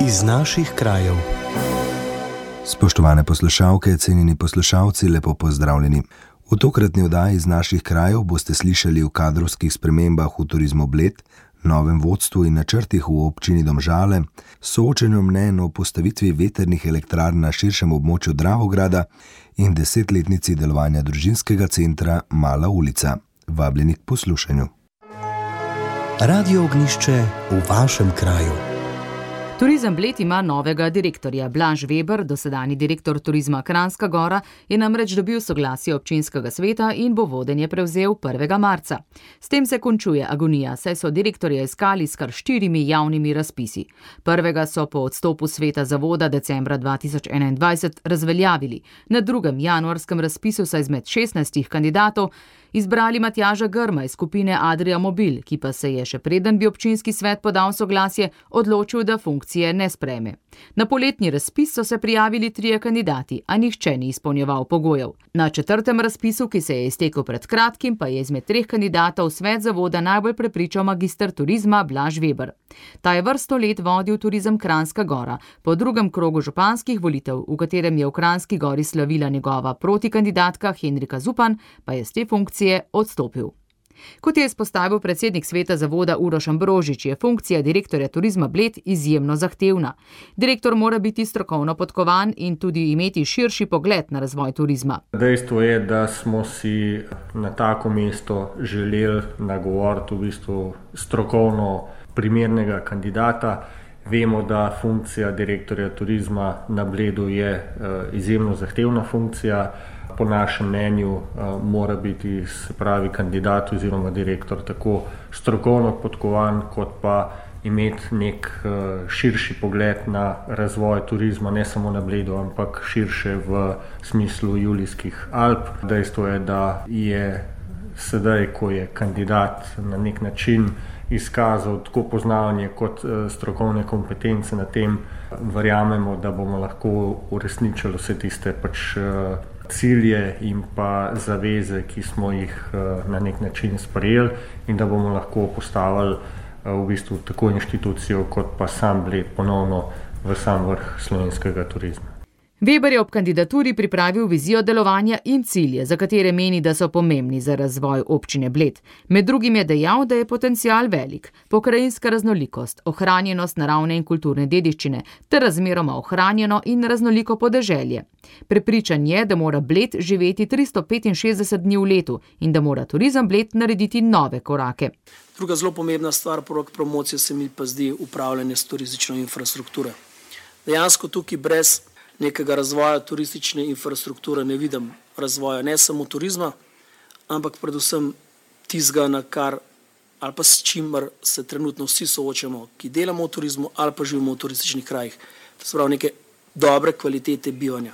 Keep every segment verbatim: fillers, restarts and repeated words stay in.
iz naših krajev. Spoštovane poslušalke, cenjeni poslušalci, lepo pozdravljeni. V tokratni oddaji iz naših krajev boste slišali o kadrovskih spremembah v Turizmu Bled, novem vodstvu in načrtih v občini Domžale, soočenju mnenj o postavitvi vetrnih elektrarn na širšem območju Dravograda in desetletnici delovanja družinskega centra Mala ulica. Vabljeni k poslušanju. Radio Ognjišče v vašem kraju. Turizem Bled ima novega direktorja. Blaž Veber, dosedanji direktor Turizma Kranjska Gora, je namreč dobil soglasje občinskega sveta in bo vodenje prevzel prvega marca. S tem se končuje agonija, saj so direktorja iskali s kar štirimi javnimi razpisi. Prvega so po odstopu sveta zavoda decembra dva tisoč enaindvajset razveljavili. Na drugem januarskem razpisu so izmed šestnajstih kandidatov izbrali Matjaža Grma iz skupine Adria Mobil, ki pa se je, še preden bi občinski svet podal soglasje, odločil, da funkcije ne sprejme. Na poletni razpis so se prijavili trije kandidati, a nihče ni izpolnjeval pogojev. Na četrtem razpisu, ki se je iztekel pred kratkim, pa je izmed treh kandidatov svet zavoda najbolj prepričal magister turizma Blaž Veber. Ta je vrsto let vodil Turizem Kranjska Gora. Po drugem krogu županskih volitev, v katerem je v Kranjski Gori slavila njegova protikandidatka Henrika Zupan, pa je s te funkcije odstopil. Kot je izpostavil predsednik sveta zavoda Uroš Ambrožič, je funkcija direktorja Turizma Bled izjemno zahtevna. Direktor mora biti strokovno podkovan in tudi imeti širši pogled na razvoj turizma. Dejstvo je, da smo si na tako mesto želeli nagovoriti v bistvu strokovno primernega kandidata. Vemo, da funkcija direktorja turizma na Bledu je izjemno zahtevna funkcija. Po našem mnenju uh, mora biti, se pravi, kandidat oziroma direktor tako strokovno podkovan, kot pa imeti nek uh, širši pogled na razvoj turizma, ne samo na Bledu, ampak širše v smislu Julijskih Alp. Dejstvo je, da je sedaj, ko je kandidat na nek način izkazal tako poznavanje kot uh, strokovne kompetence na tem, verjamemo, da bomo lahko uresničili vse tiste pač uh, cilje in pa zaveze, ki smo jih na nek način sprejeli in da bomo lahko postavili v bistvu tako inštitucijo kot pa sam Bled ponovno v sam vrh slovenskega turizma. Veber je ob kandidaturi pripravil vizijo delovanja in cilje, za katere meni, da so pomembni za razvoj občine Bled. Med drugim je dejal, da je potencial velik, pokrajinska raznolikost, ohranjenost naravne in kulturne dediščine ter razmeroma ohranjeno in raznoliko podeželje. Prepričan je, da mora Bled živeti tristo petinšestdeset dni v letu in da mora Turizem Bled narediti nove korake. Druga zelo pomembna stvar poleg promocije se mi pa zdi upravljanje s turistično infrastrukturo. Dejansko tukaj brez nekega razvoja turistične infrastrukture ne vidim razvoja ne samo turizma, ampak predvsem tistega, na kar ali pa s čimer se trenutno vsi soočamo, ki delamo v turizmu ali pa živimo v turističnih krajih. To se pravi neke dobre kvalitete bivanja.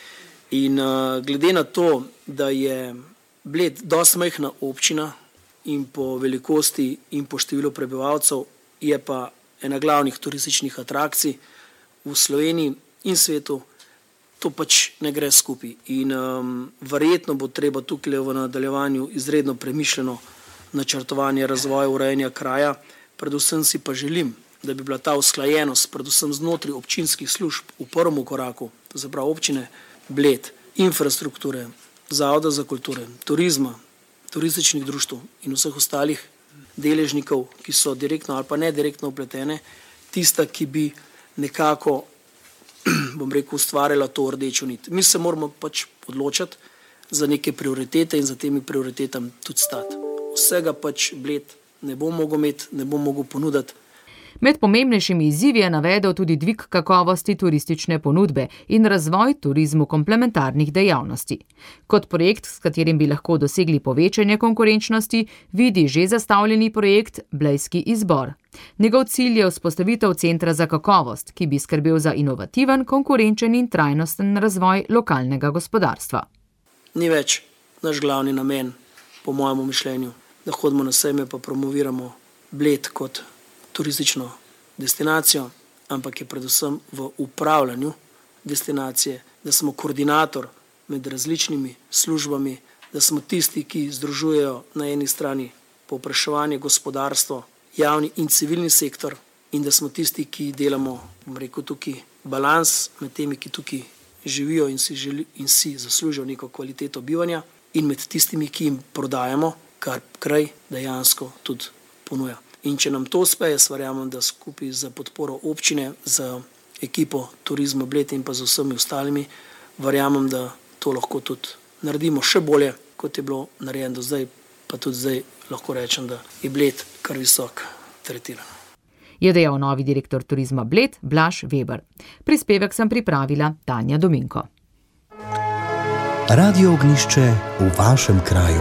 In uh, glede na to, da je Bled dosti majhna občina in po velikosti in po številu prebivalcev, je pa ena glavnih turističnih atrakcij v Sloveniji in svetu, to pač ne gre skupaj. In um, verjetno bo treba tukaj v nadaljevanju izredno premišljeno načrtovanje razvoja urejanja kraja. Predvsem si pa želim, da bi bila ta usklajenost, predvsem znotraj občinskih služb v prvem koraku, to se pravi občine Bled, infrastrukture, zavoda za kulture, turizma, turističnih društev in vseh ostalih deležnikov, ki so direktno ali pa ne direktno vpletene, tista, ki bi nekako, bom rekel, ustvarjala to rdečo nit. Mi se moramo pač odločiti za neke prioritete in za temi prioritetami tudi stati. Vsega pač Bled ne bo mogel imeti, ne bo mogel ponuditi. Med pomembnejšimi izzivi je navedel tudi dvig kakovosti turistične ponudbe in razvoj turizmu komplementarnih dejavnosti. Kot projekt, s katerim bi lahko dosegli povečanje konkurenčnosti, vidi že zastavljeni projekt Blejski izbor. Njegov cilj je vzpostavitev centra za kakovost, ki bi skrbel za inovativen, konkurenčen in trajnosten razvoj lokalnega gospodarstva. Ni več naš glavni namen, po mojem mišljenju, da hodimo na sejme pa promoviramo Bled kot turistično destinacijo, ampak je predvsem v upravljanju destinacije, da smo koordinator med različnimi službami, da smo tisti, ki združujejo na eni strani povpraševanje, gospodarstvo, javni in civilni sektor in da smo tisti, ki delamo, bom rekel, tukaj balans med temi, ki tukaj živijo in si, želi, in si zaslužijo neko kvaliteto bivanja, in med tistimi, ki jim prodajamo, kar kraj dejansko tudi ponuja. In če nam to uspe, jaz verjamem, da skupaj z podporo občine, z ekipo Turizma Bled in pa z vsemi ostalimi, verjamem, da to lahko tudi naredimo še bolje, kot je bilo narejeno do zdaj, pa tudi zdaj lahko rečem, da je Bled kar visok tretiran. Je dejal novi direktor Turizma Bled Blaž Veber. Prispevek sem pripravila Tanja Dominko. Radio Ognjišče v vašem kraju.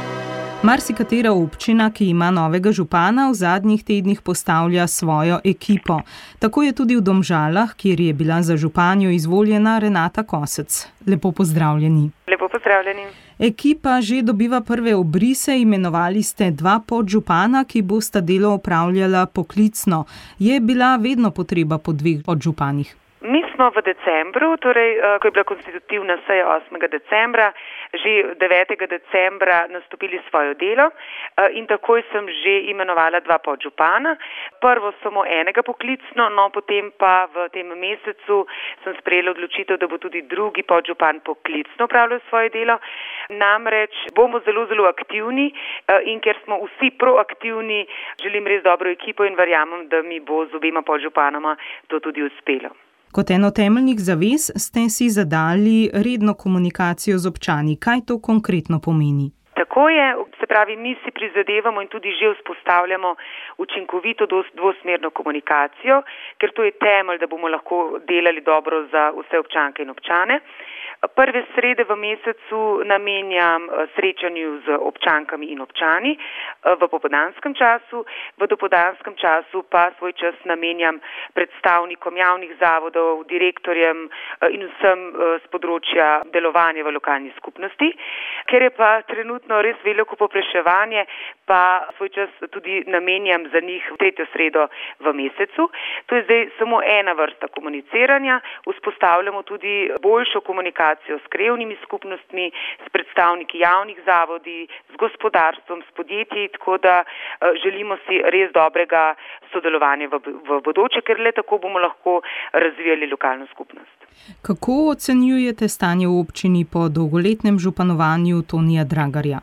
Marsikatera občina, ki ima novega župana, v zadnjih tednih postavlja svojo ekipo. Tako je tudi v Domžalah, kjer je bila za županjo izvoljena Renata Kosec. Lepo pozdravljeni. Lepo pozdravljeni. Ekipa že dobiva prve obrise, imenovali ste dva podžupana, ki bosta delo opravljala poklicno. Je bila vedno potreba po dveh podžupanih? Mi smo v decembru, torej, ko je bila konstitutivna seja osmega decembra, že devetega decembra nastopili svojo delo in takoj sem že imenovala dva podžupana. Prvo samo enega poklicno, no potem pa v tem mesecu sem sprejela odločitev, da bo tudi drugi podžupan poklicno opravljal svoje delo. Namreč bomo zelo, zelo aktivni in ker smo vsi proaktivni, želim res dobro ekipo in verjamem, da mi bo z obema podžupanoma to tudi uspelo. Kot eno temeljnih zavez ste si zadali redno komunikacijo z občani. Kaj to konkretno pomeni? Tako je, se pravi, mi si prizadevamo in tudi že vzpostavljamo učinkovito dvosmerno komunikacijo, ker to je temelj, da bomo lahko delali dobro za vse občanke in občane. Prve srede v mesecu namenjam srečanju z občankami in občani v popoldanskem času, v dopoldanskem času pa svoj čas namenjam predstavnikom javnih zavodov, direktorjem in vsem z področja delovanja v lokalni skupnosti. Ker je pa trenutno res veliko povpraševanje, pa svoj čas tudi namenjam za njih tretjo sredo v mesecu. To je zdaj samo ena vrsta komuniciranja. Vzpostavljamo tudi boljšo komunikacijo s krajevnimi skupnostmi, s predstavniki javnih zavodi, z gospodarstvom, s podjetji, tako da želimo si res dobrega sodelovanja v, v bodoče, ker le tako bomo lahko razvijali lokalno skupnost. Kako ocenjujete stanje v občini po dolgoletnem županovanju Tonija Dragarja?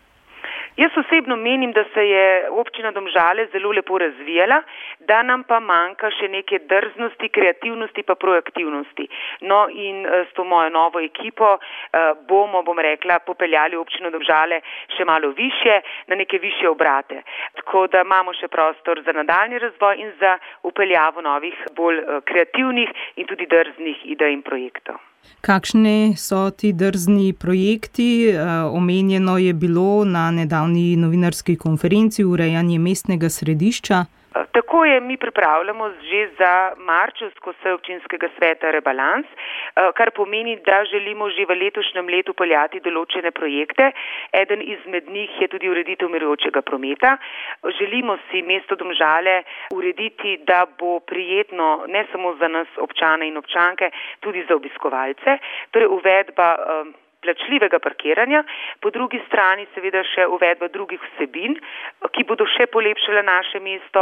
Jaz osebno menim, da se je občina Domžale zelo lepo razvijala, da nam pa manjka še neke drznosti, kreativnosti pa proaktivnosti. No in s to mojo novo ekipo bomo, bom rekla, popeljali občino Domžale še malo više, na neke višje obrate. Tako da imamo še prostor za nadaljnji razvoj in za upeljavo novih, bolj kreativnih in tudi drznih idej in projektov. Kakšne so ti drzni projekti? Omenjeno je bilo na nedavni novinarski konferenci urejanje mestnega središča. Tako je, mi pripravljamo že za marčevsko sejo občinskega sveta rebalans, kar pomeni, da želimo že v letošnjem letu peljati določene projekte. Eden izmed njih je tudi ureditev mirujočega prometa. Želimo si mesto Domžale urediti, da bo prijetno ne samo za nas občane in občanke, tudi za obiskovalce. Torej uvedba plačljivega parkiranja, po drugi strani seveda še uvedba drugih vsebin, ki bodo še polepšale naše mesto,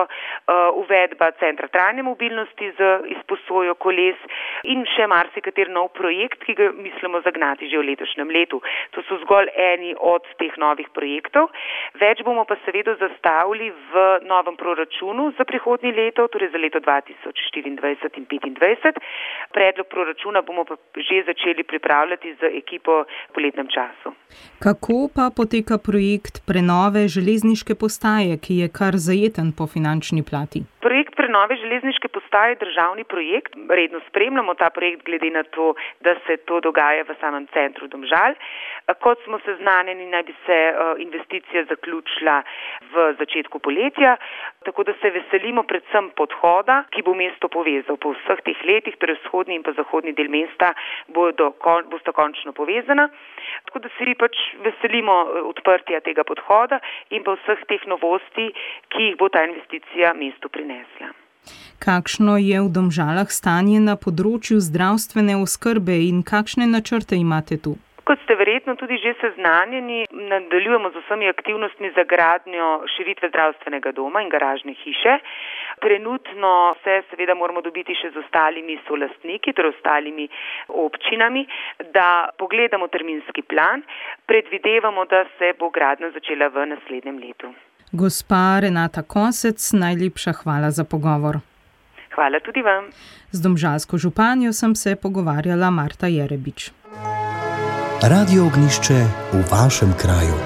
uvedba centra trajne mobilnosti z izposojo koles in še marsikater nov projekt, ki ga mislimo zagnati že v letošnjem letu. To so zgolj eni od teh novih projektov. Več bomo pa seveda zastavili v novem proračunu za prihodnje leto, torej za leto dva tisoč štiriindvajset in petindvajset. Predlog proračuna bomo pa že začeli pripravljati z ekipo v poletnem času. Kako pa poteka projekt prenove železniške postaje, ki je kar zajeten po finančni plati? Projekt prenove železniške postaje je državni projekt. Redno spremljamo ta projekt glede na to, da se to dogaja v samem centru Domžal. Kot smo seznanjeni, naj bi se investicija zaključila v začetku poletja, tako da se veselimo predvsem podhoda, ki bo mesto povezal po vseh teh letih, torej vzhodni in pa zahodni del mesta bodo, bosta končno povezana. Tako da se pač veselimo odprtja tega podhoda in pa vseh teh novosti, ki jih bo ta investicija mestu prinesla. Kakšno je v Domžalah stanje na področju zdravstvene oskrbe in kakšne načrte imate tu? Kot ste verjetno tudi že seznanjeni, nadaljujemo z vsemi aktivnostmi za gradnjo širitve zdravstvenega doma in garažne hiše. Trenutno se seveda moramo dobiti še z ostalimi solastniki, torej ostalimi občinami, da pogledamo terminski plan. Predvidevamo, da se bo gradnja začela v naslednjem letu. Gospa Renata Kosec, najlepša hvala za pogovor. Hvala tudi vam. Z domžalsko županjo sem se pogovarjala Marta Jerebič. Radio Ognjišče v vašem kraju.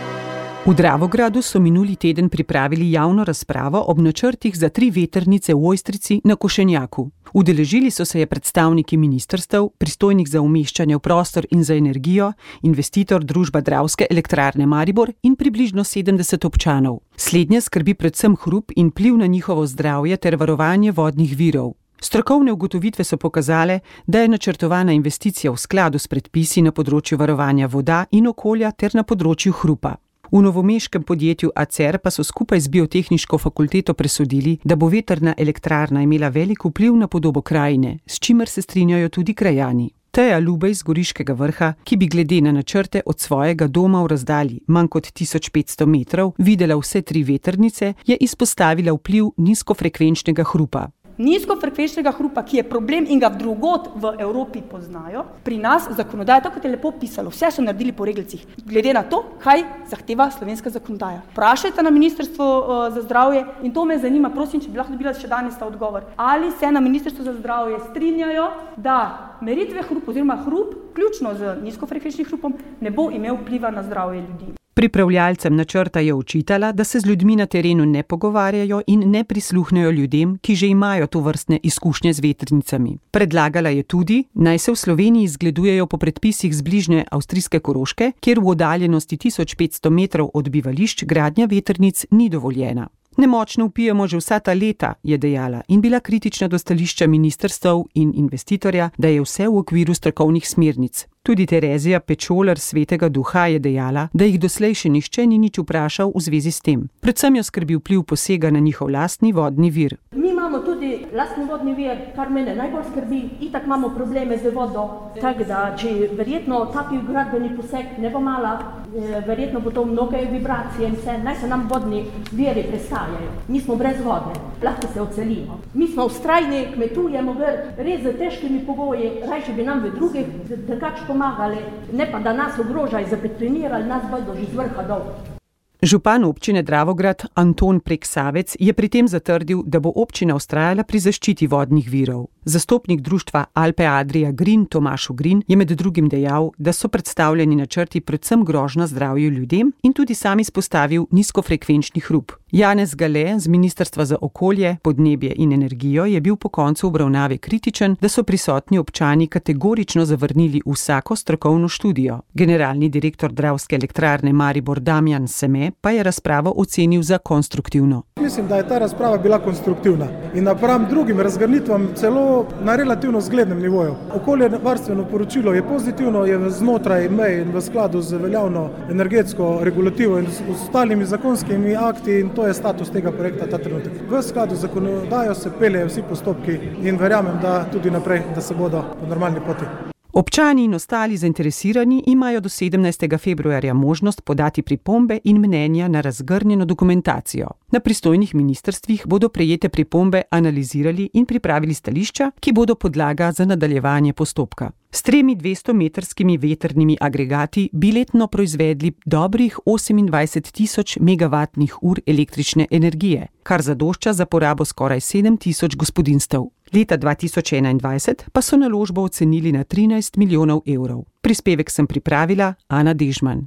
V Dravogradu so minuli teden pripravili javno razpravo ob načrtih za tri vetrnice v Ojstrici na Košenjaku. Udeležili so se je predstavniki ministrstev, pristojnih za umeščanje v prostor in za energijo, investitor družba Dravske elektrarne Maribor in približno sedemdeset občanov. Slednje skrbi predvsem hrup in vpliv na njihovo zdravje ter varovanje vodnih virov. Strokovne ugotovitve so pokazale, da je načrtovana investicija v skladu s predpisi na področju varovanja voda in okolja ter na področju hrupa. V novomeškem podjetju Acer pa so skupaj z biotehniško fakulteto presodili, da bo vetrna elektrarna imela velik vpliv na podobo krajine, s čimer se strinjajo tudi krajani. Teja Lubej z Goriškega vrha, ki bi glede na načrte od svojega doma v razdalji manj kot tisoč petsto metrov videla vse tri vetrnice, je izpostavila vpliv nizkofrekvenčnega hrupa. Nizkofrekvenčnega hrupa, ki je problem in ga drugod v Evropi poznajo, pri nas zakonodaja, tako kot je lepo pisalo, vse so naredili po regelcih, glede na to, kaj zahteva slovenska zakonodaja. Vprašajte na Ministrstvo uh, za zdravje in to me zanima, prosim, če bi lahko dobila še danes ta odgovor. Ali se na Ministrstvo za zdravje strinjajo, da meritve hrupa oziroma hrup, ključno z nizkofrekvenčnim hrupom, ne bo imel vpliva na zdravje ljudi. Pripravljalcem načrta je očitala, da se z ljudmi na terenu ne pogovarjajo in ne prisluhnejo ljudem, ki že imajo tovrstne izkušnje z vetrnicami. Predlagala je tudi, naj se v Sloveniji zgledujejo po predpisih z bližnje avstrijske Koroške, kjer v oddaljenosti tisoč petsto metrov od bivališč gradnja vetrnic ni dovoljena. Nemočno vpijemo že vsa ta leta, je dejala in bila kritična do stališča ministrstev in investitorja, da je vse v okviru strokovnih smernic. Tudi Terezija Pečolar Svetega Duha je dejala, da jih doslej še nihče ni nič vprašal v zvezi s tem. Predvsem jo skrbi vpliv posega na njihov lastni vodni vir. Mi imamo tudi lastni vodni vir, kar mene najbolj skrbi, itak imamo probleme z vodo, tako da če verjetno taki gradbeni poseg ne bo mala, verjetno bo to mnoge vibracije in vse, naj se nam vodni viri prestajajo. Mi smo brez vode, lahko se odselimo. Mi smo vztrajni, kmetujemo res z težkimi pogoji, rajče bi nam v drugih drugače pomagali, ne pa da nas ogrožajo, zapetrinirali, nas bodo že z vrha dol. Župan občine Dravograd Anton Preksavec je pri tem zatrdil, da bo občina vztrajala pri zaščiti vodnih virov. Zastopnik društva Alpe Adria Green Tomaš Ugrin je med drugim dejal, da so predstavljeni načrti predvsem grožnja zdravju ljudem in tudi sam izpostavil nizkofrekvenčni hrup. Janez Gale z Ministrstva za okolje, podnebje in energijo je bil po koncu obravnave kritičen, da so prisotni občani kategorično zavrnili vsako strokovno študijo. Generalni direktor Dravske elektrarne Maribor Damjan Seme pa je razpravo ocenil za konstruktivno. Mislim, da je ta razprava bila konstruktivna in napram drugim razgrnitvam celo na relativno zglednem nivoju. Okoljevarstveno poročilo je pozitivno, je znotraj mej in v skladu z veljavno energetsko regulativo in s ostalimi zakonskimi akti in to je status tega projekta ta trenutek. V skladu z zakonodajo se peljejo vsi postopki in verjamem, da tudi naprej, da se bodo po normalni poti. Občani in ostali zainteresirani imajo do sedemnajstega februarja možnost podati pripombe in mnenja na razgrnjeno dokumentacijo. Na pristojnih ministrstvih bodo prejete pripombe analizirali in pripravili stališča, ki bodo podlaga za nadaljevanje postopka. S tremi dvestometrskimi vetrnimi agregati bi letno proizvedli dobrih osemindvajset tisoč megavatnih ur električne energije, kar zadošča za porabo skoraj sedem tisoč gospodinjstev. Leta dva tisoč enaindvajset pa so naložbo ocenili na trinajst milijonov evrov. Prispevek sem pripravila Ana Dežman.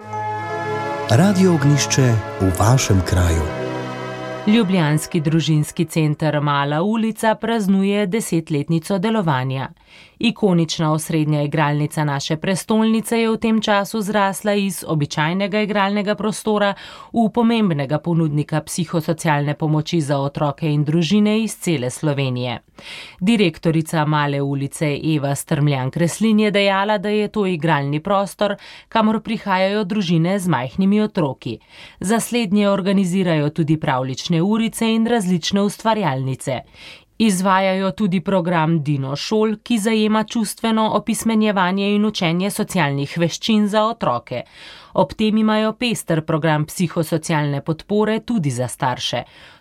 Radio Ognjišče v vašem kraju. Ljubljanski družinski center Mala ulica praznuje desetletnico delovanja. Ikonična osrednja igralnica naše prestolnice je v tem času zrasla iz običajnega igralnega prostora v pomembnega ponudnika psihosocialne pomoči za otroke in družine iz cele Slovenije. Direktorica Male ulice Eva Strmljan-Kreslin je dejala, da je to igralni prostor, kamor prihajajo družine z majhnimi otroki. Za slednje organizirajo tudi pravlične urice in različne ustvarjalnice. Izvajajo tudi program Dino šol, ki zajema čustveno opismenjevanje in učenje socialnih veščin za otroke. Ob tem imajo pester program psihosocialne podpore tudi za starše.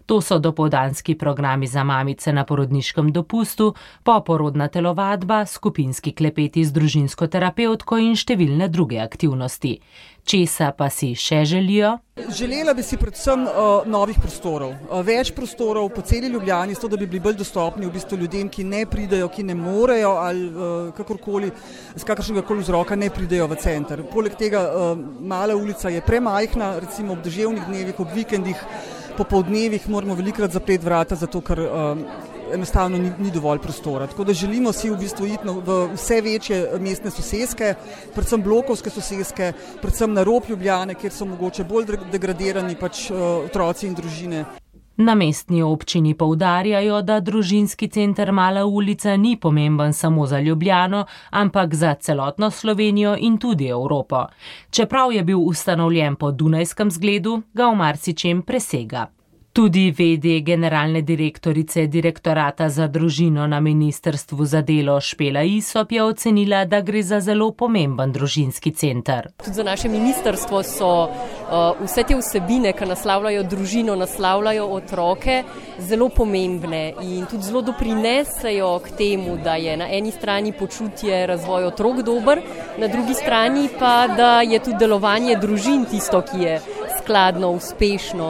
To so dopoldanski programi za mamice na porodniškem dopustu, poporodna telovadba, skupinski klepeti z družinsko terapevtko in številne druge aktivnosti. Česa pa si še želijo? Želela bi si predvsem uh, novih prostorov, uh, več prostorov po celi Ljubljani, s to, da bi bili bolj dostopni v bistvu ljudem, ki ne pridejo, ki ne morejo ali uh, kakorkoli, z kakršnega koli vzroka ne pridejo v center. Poleg tega uh, Mala ulica je premajhna, recimo ob deževnih dnevih, ob vikendih, popoldnevih moramo velikrat zapreti vrata, zato ker uh, enostavno ni, ni dovolj prostora. Tako da želimo si v bistvu iti v vse večje mestne soseske, predvsem blokovske soseske, predvsem na rob Ljubljane, kjer so mogoče bolj degradirani pač uh, otroci in družine. Na mestni občini poudarjajo, da družinski center Mala ulica ni pomemben samo za Ljubljano, ampak za celotno Slovenijo in tudi Evropo. Čeprav je bil ustanovljen po dunajskem zgledu, ga v marsičem presega. Tudi ve de generalne direktorice Direktorata za družino na Ministrstvu za delo Špela Isop je ocenila, da gre za zelo pomemben družinski center. Tudi za naše ministrstvo so uh, vse te vsebine, ki naslavljajo družino, naslavljajo otroke, zelo pomembne in tudi zelo doprinesejo k temu, da je na eni strani počutje razvoj otrok dober, na drugi strani pa, da je tudi delovanje družin tisto, ki je skladno, uspešno.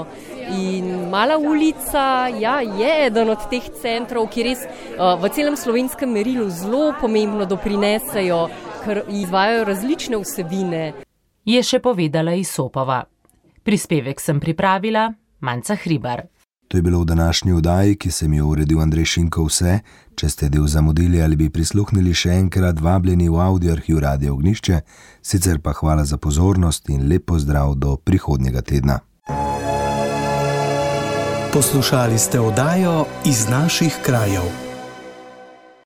In Mala ulica ja, je eden od teh centrov, ki res uh, v celem slovenskem merilu zelo pomembno doprinesejo, ker izvajajo različne vsebine. Je še povedala Isopova. Prispevek sem pripravila, Manca Hribar. To je bilo v današnji oddaji, ki sem jo uredil Andrej Šinko vse. Če ste del zamudili ali bi prisluhnili še enkrat, vabljeni v audioarhiv Radio Ognjišče, sicer pa hvala za pozornost in lep pozdrav do prihodnjega tedna. Poslušali ste oddajo Iz naših krajev.